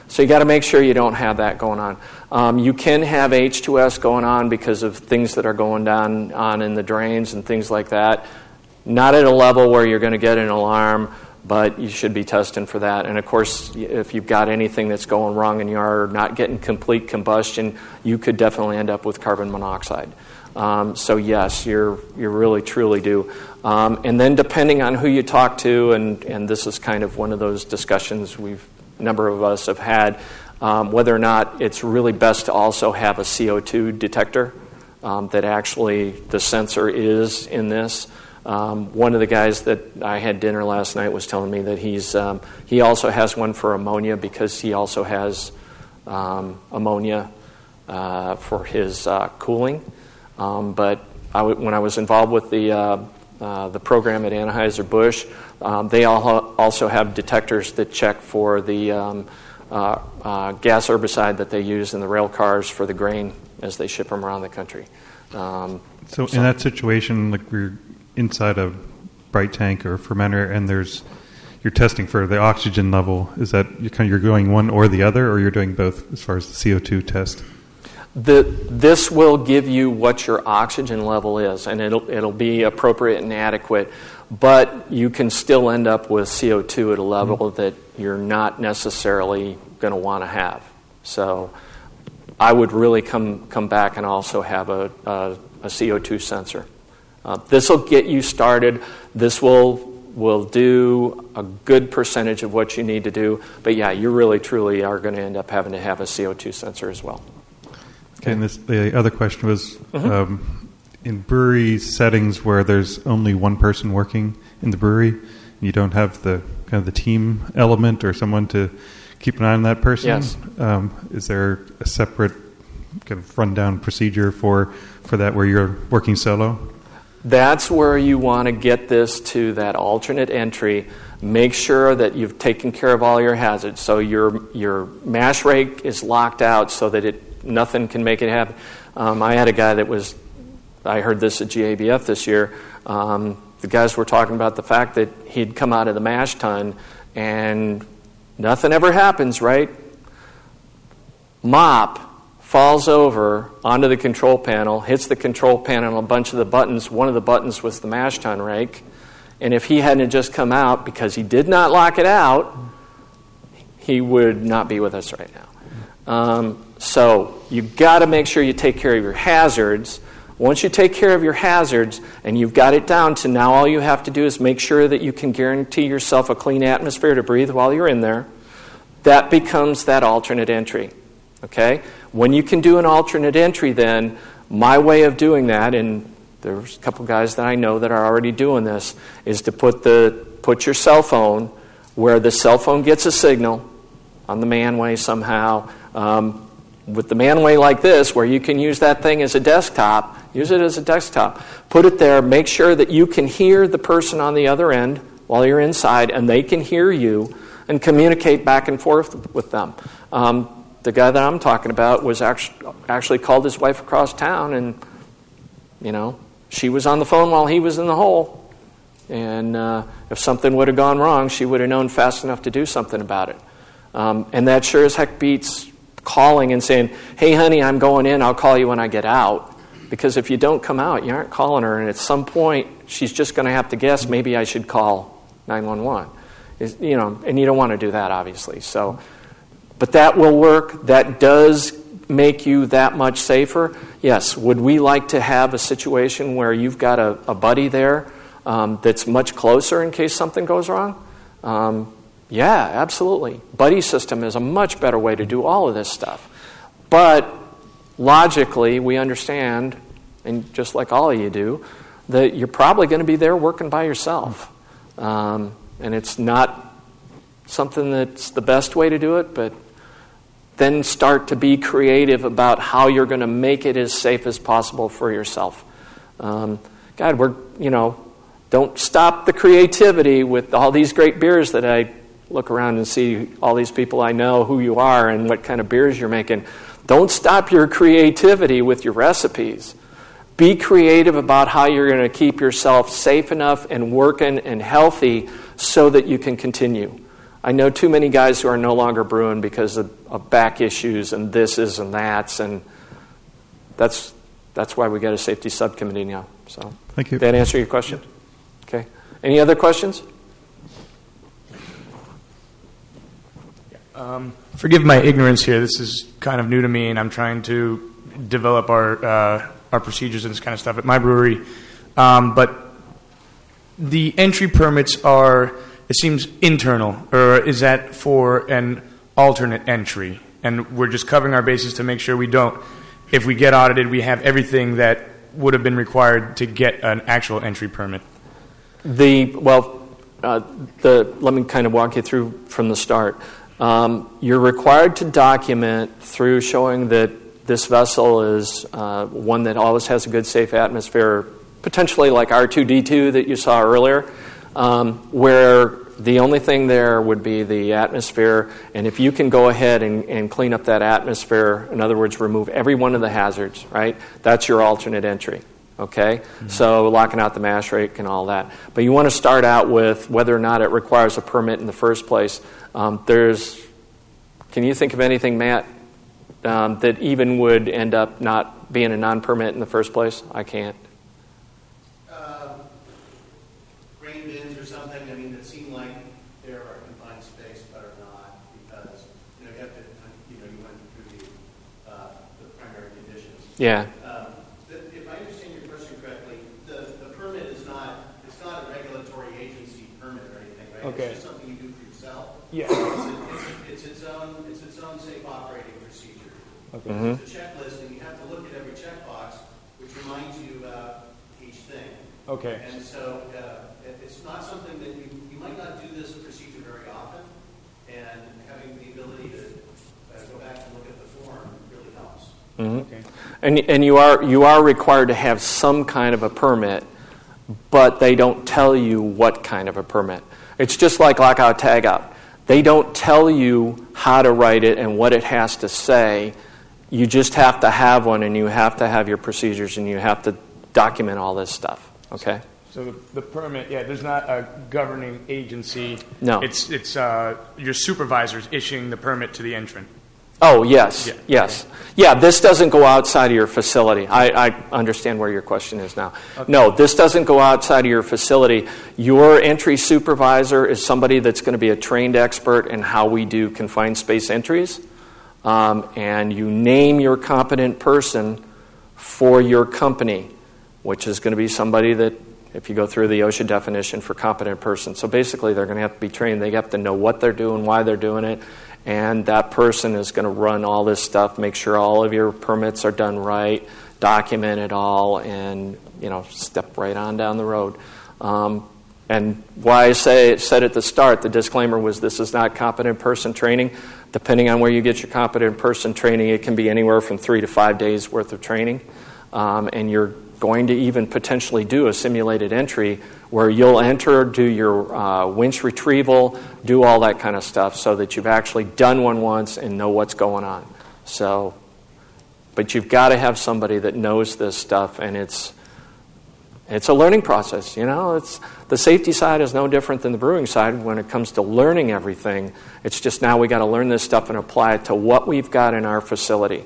So you got to make sure you don't have that going on. You can have H2S going on because of things that are going on in the drains and things like that. Not at a level where you're going to get an alarm, but you should be testing for that. And of course, if you've got anything that's going wrong and you're not getting complete combustion, you could definitely end up with carbon monoxide. So yes, you really truly do. And then depending on who you talk to, and this is kind of one of those discussions a number of us have had, whether or not it's really best to also have a CO2 detector that actually the sensor is in this. One of the guys that I had dinner last night was telling me that he also has one for ammonia because he also has ammonia for his cooling. But when I was involved with the program at Anheuser-Busch, they also have detectors that check for the gas herbicide that they use in the rail cars for the grain as they ship them around the country. So in that situation, like we're inside a bright tank or fermenter, and you're testing for the oxygen level. Is that you're going one or the other, or you're doing both as far as the CO2 test? This will give you what your oxygen level is, and it'll be appropriate and adequate, but you can still end up with CO2 at a level that you're not necessarily going to want to have. So I would really come back and also have a CO2 sensor. This will get you started. This will do a good percentage of what you need to do, but yeah, you really truly are going to end up having to have a CO2 sensor as well. Okay, and the other question was, in brewery settings where there's only one person working in the brewery, and you don't have the kind of the team element or someone to keep an eye on that person. Yes. Is there a separate kind of rundown procedure for that where you're working solo? That's where you want to get this to that alternate entry. Make sure that you've taken care of all your hazards. So your mash rake is locked out so that nothing can make it happen. I had a guy I heard this at GABF this year. The guys were talking about the fact that he'd come out of the mash tun and nothing ever happens, right? Mop falls over onto the control panel, hits the control panel and a bunch of the buttons. One of the buttons was the mash tun rake. And if he hadn't just come out because he did not lock it out, he would not be with us right now. So you've got to make sure you take care of your hazards. Once you take care of your hazards and you've got it down to now all you have to do is make sure that you can guarantee yourself a clean atmosphere to breathe while you're in there, that becomes that alternate entry. Okay? When you can do an alternate entry then, my way of doing that, and there's a couple guys that I know that are already doing this, is to put your cell phone where the cell phone gets a signal on the manway somehow. With the manway like this, where you can use that thing as a desktop, use it as a desktop. Put it there. Make sure that you can hear the person on the other end while you're inside, and they can hear you, and communicate back and forth with them. The guy that I'm talking about was actually called his wife across town, and she was on the phone while he was in the hole. And if something would have gone wrong, she would have known fast enough to do something about it. And that sure as heck beats calling and saying, "Hey, honey, I'm going in. I'll call you when I get out." Because if you don't come out, you aren't calling her, and at some point, she's just going to have to guess, maybe I should call 911. And you don't want to do that, obviously. So, but that will work. That does make you that much safer. Yes, would we like to have a situation where you've got a buddy there that's much closer in case something goes wrong? Yeah, absolutely. Buddy system is a much better way to do all of this stuff. But logically, we understand, and just like all of you do, that you're probably going to be there working by yourself. And it's not something that's the best way to do it, but then start to be creative about how you're going to make it as safe as possible for yourself. Don't stop the creativity with all these great beers that I look around and see all these people I know, who you are and what kind of beers you're making. Don't stop your creativity with your recipes. Be creative about how you're going to keep yourself safe enough and working and healthy so that you can continue. I know too many guys who are no longer brewing because of back issues and this and that's, and that's why we got a safety subcommittee now. So, thank you. Did that answer your question? Okay. Any other questions? Forgive my ignorance here. This is kind of new to me, and I'm trying to develop our procedures and this kind of stuff at my brewery. But the entry permits are, it seems, internal, or is that for an alternate entry? And we're just covering our bases to make sure we don't, if we get audited, we have everything that would have been required to get an actual entry permit. Let me kind of walk you through from the start. You're required to document through showing that this vessel is one that always has a good, safe atmosphere, potentially like R2-D2 that you saw earlier, where the only thing there would be the atmosphere, and if you can go ahead and clean up that atmosphere, in other words, remove every one of the hazards, right? That's your alternate entry, okay? Mm-hmm. So locking out the mash rate and all that. But you want to start out with whether or not it requires a permit in the first place. Can you think of anything, Matt, that even would end up not being a non-permit in the first place? I can't. Grain bins or something. I mean, that seem like there are confined space, but are not, because you have to, you went through the primary conditions. Yeah. If I understand your question correctly, the permit is not, it's not a regulatory agency permit or anything, right? Okay. It's just something you do for yourself. Yeah. It's its own safe operating procedure. Okay. Mm-hmm. It's a checklist, and you have to look at every checkbox, which reminds you about each thing. Okay. And so it's not something that you might not do this procedure very often, and having the ability to go back and look at the form really helps. Mm-hmm. Okay. And you are required to have some kind of a permit, but they don't tell you what kind of a permit. It's just like lockout tagout. They don't tell you how to write it and what it has to say. You just have to have one, and you have to have your procedures, and you have to document all this stuff. Okay? So the permit, there's not a governing agency. No. It's your supervisors issuing the permit to the entrant. Oh, yes, Yeah. yes. Yeah, this doesn't go outside of your facility. I understand where your question is now. Okay. No, this doesn't go outside of your facility. Your entry supervisor is somebody that's going to be a trained expert in how we do confined space entries, and you name your competent person for your company, which is going to be somebody that, if you go through the OSHA definition for competent person. So basically, they're going to have to be trained. They have to know what they're doing, why they're doing it, and that person is going to run all this stuff, make sure all of your permits are done right, document it all, and step right on down the road. And why I said at the start, the disclaimer was this is not competent person training. Depending on where you get your competent person training, it can be anywhere from 3 to 5 days worth of training, and you're going to even potentially do a simulated entry where you'll enter, do your winch retrieval, do all that kind of stuff so that you've actually done one once and know what's going on. So, but you've got to have somebody that knows this stuff, and it's a learning process. It's the safety side is no different than the brewing side when it comes to learning everything. It's just now we got to learn this stuff and apply it to what we've got in our facility.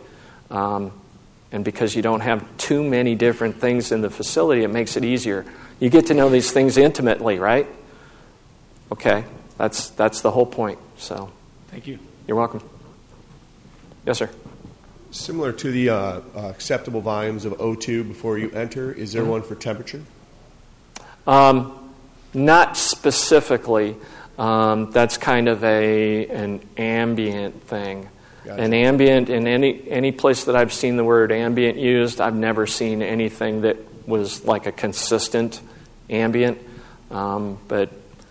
And because you don't have too many different things in the facility, it makes it easier. You get to know these things intimately, right? Okay, that's the whole point. So, thank you. You're welcome. Yes, sir. Similar to the acceptable volumes of O2 before you enter, is there one for temperature? Not specifically. That's kind of an ambient thing. Gotcha. An ambient, in any place that I've seen the word ambient used, I've never seen anything that was like a consistent ambient. But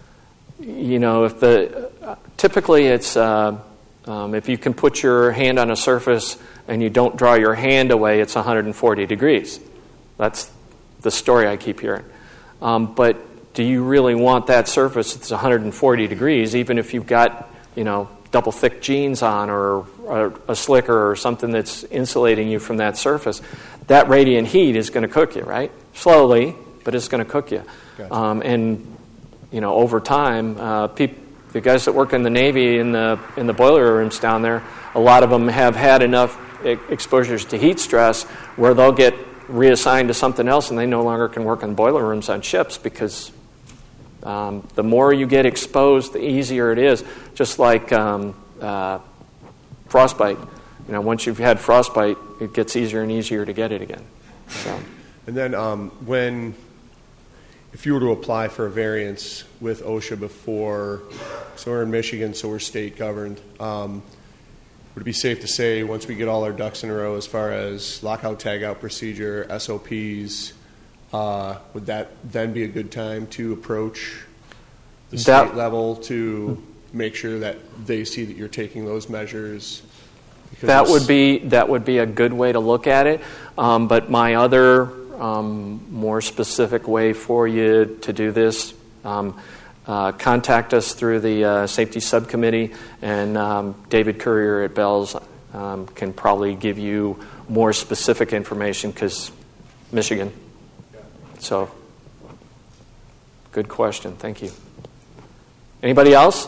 typically it's if you can put your hand on a surface and you don't draw your hand away, it's 140 degrees. That's the story I keep hearing. But do you really want that surface that's 140 degrees, even if you've got double thick jeans on or a slicker or something that's insulating you from that surface? That radiant heat is going to cook you, right? Slowly, but it's going to cook you. Gotcha. And over time, the guys that work in the Navy in the boiler rooms down there, a lot of them have had enough exposures to heat stress where they'll get reassigned to something else and they no longer can work in boiler rooms on ships because the more you get exposed, the easier it is. Just like frostbite. Once you've had frostbite, it gets easier and easier to get it again. So. And then if you were to apply for a variance with OSHA before, so we're in Michigan, so we're state governed, would it be safe to say once we get all our ducks in a row as far as lockout, tagout procedure, SOPs, would that then be a good time to approach the state level to make sure that they see that you're taking those measures? That would be a good way to look at it. But my other more specific way for you to do this, contact us through the safety subcommittee, and David Courier at Bell's can probably give you more specific information because Michigan. So, good question. Thank you. Anybody else?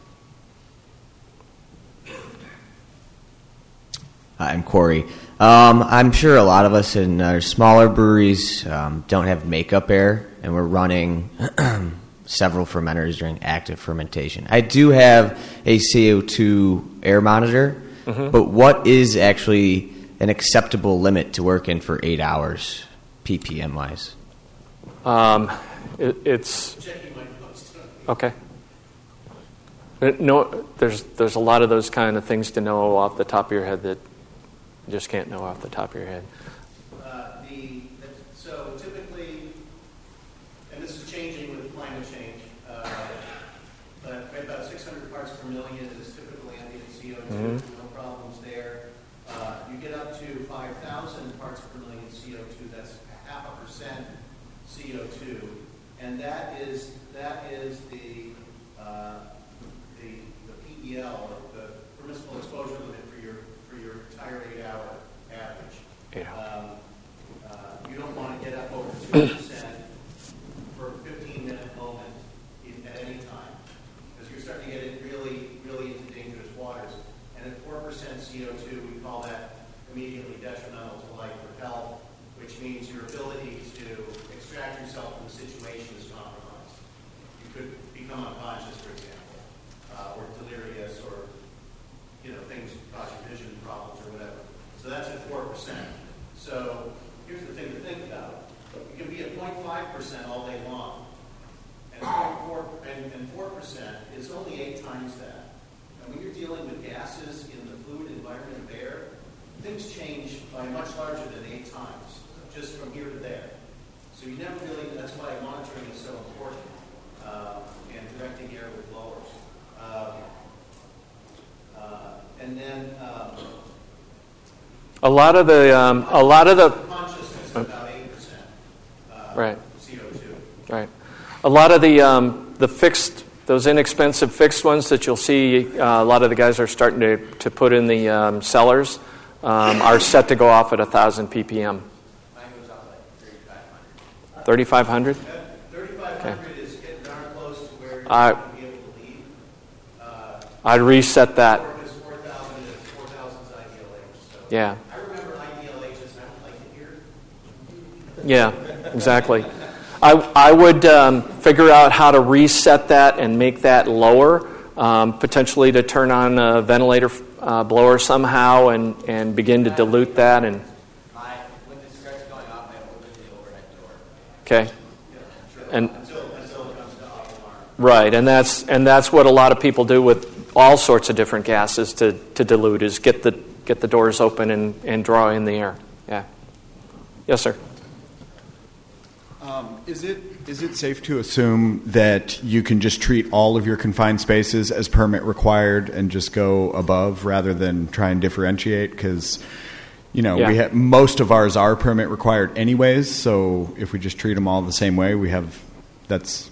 I'm Corey. I'm sure a lot of us in our smaller breweries don't have makeup air, and we're running several fermenters during active fermentation. I do have a CO2 air monitor, but what is actually an acceptable limit to work in for 8 hours, ppm-wise? It's okay. No, there's a lot of those kind of things to know off the top of your head that you just can't know off the top of your head. So typically, and this is changing with climate change, but right about 600 parts per million is typically ambient CO2. No problems there. You get up to 5,000 parts per million CO2. That's 0.5% CO2, and that is the PEL, the permissible exposure limit for your entire 8-hour average. You don't want to get up over 2% for a 15-minute moment at any time, because you're starting to get it really, really into dangerous waters. And at 4% CO2, we call that immediately detrimental to life or health, which means your ability to extract yourself from the situation is compromised. You could become unconscious, for example, or delirious, or things cause your vision problems or whatever. So that's at 4%. So here's the thing to think about: you can be at 0.5% all day long, and 4% is only 8 times that. And when you're dealing with gases in the fluid environment of air, things change by much larger than 8 times, just from here to there. So you never really. That's why monitoring is so important, and directing air with blowers. And then a lot of the consciousness is about 8%. Right. CO2. Right. A lot of the fixed, those inexpensive fixed ones that you'll see, a lot of the guys are starting to put in the cellars, are set to go off at 1,000 ppm. Mine goes up like 3,500. 3,500 is getting darn close to where you're going to be able to leave. I'd reset that. 4,000 is 4,000's ideal age. So Yeah. I remember ideal ages, and I don't like it here. Yeah, exactly. I would figure out how to reset that and make that lower, potentially to turn on a ventilator blower somehow and begin to dilute that. And when it starts going off, I open the overhead door. okay, and Until it comes to off alarm. right, and that's what a lot of people do with all sorts of different gases to dilute, is get the doors open and draw in the air. Yeah. Yes, sir. Is it safe to assume that you can just treat all of your confined spaces as permit required and just go above rather than try and differentiate? Because we have, most of ours are permit required anyways. So if we just treat them all the same way, that's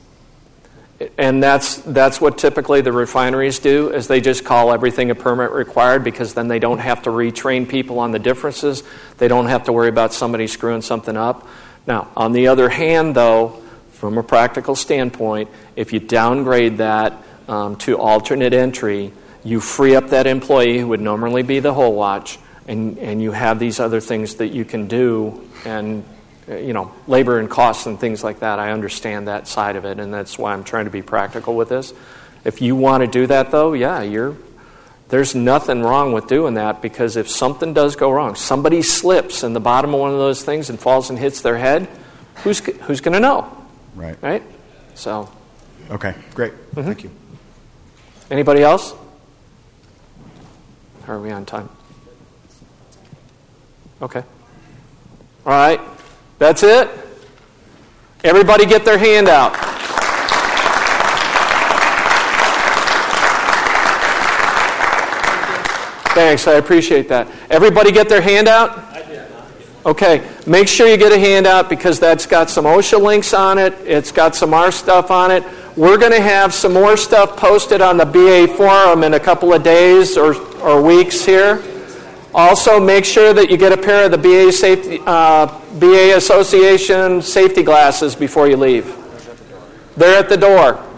what typically the refineries do, is they just call everything a permit required, because then they don't have to retrain people on the differences. They don't have to worry about somebody screwing something up. Now, on the other hand, though, from a practical standpoint, if you downgrade that, to alternate entry, you free up that employee who would normally be the whole watch, and you have these other things that you can do, and labor and costs and things like that. I understand that side of it, and that's why I'm trying to be practical with this. If you want to do that, though, there's nothing wrong with doing that, because if something does go wrong, somebody slips in the bottom of one of those things and falls and hits their head, who's going to know? Right? So. Okay, great. Mm-hmm. Thank you. Anybody else? Are we on time? Okay. All right. That's it? Everybody get their hand out. Thanks, I appreciate that. Everybody get their hand out? I did. Okay, make sure you get a handout, because that's got some OSHA links on it. It's got some our stuff on it. We're going to have some more stuff posted on the BA forum in a couple of days or weeks here. Also, make sure that you get a pair of the BA Association safety glasses before you leave. They're at the door.